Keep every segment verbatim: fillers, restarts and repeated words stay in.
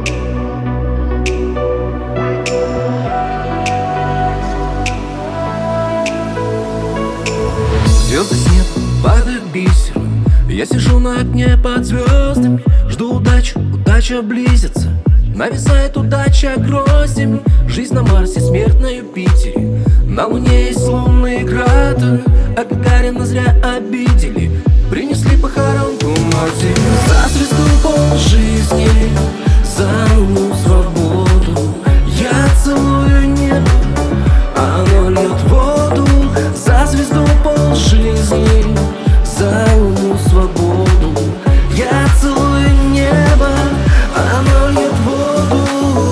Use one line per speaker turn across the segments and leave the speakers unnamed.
Звезды с неба падают бисером. Я сижу на окне под звездами, жду удачу, удача близится. Нависает удача гроздями. Жизнь на Марсе, смерть на Юпитере. На Луне есть лунные кратеры, а Гагарина зря обидели. Принесли похоронку матери. За звезду пол жизни, за луну свободу. Я целую небо, оно льет воду. За звезду пол жизни, за луну свободу. Я целую небо, оно льет воду.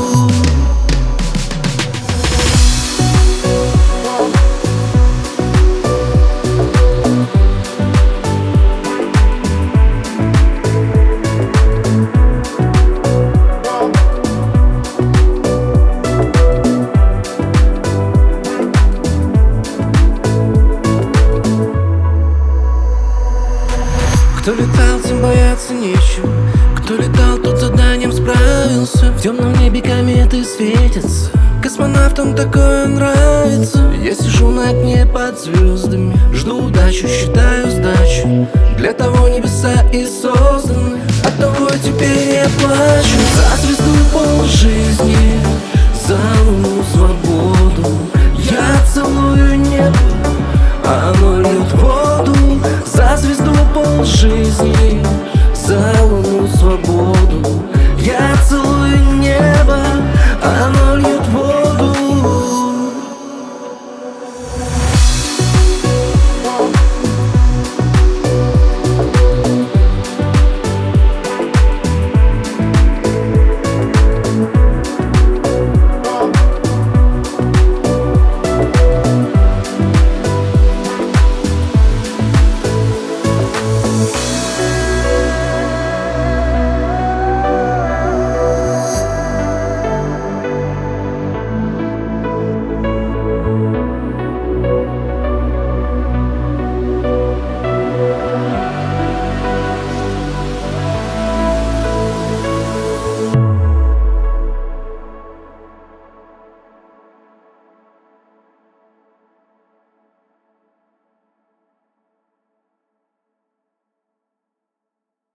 Кто летал, тем бояться нечего. Кто летал, тот заданием справился. В темном небе кометы светятся. Космонавтам такое нравится. Я сижу на окне под звездами, жду удачу, считаю сдачу. Для того небеса и созданы, от того теперь я плачу.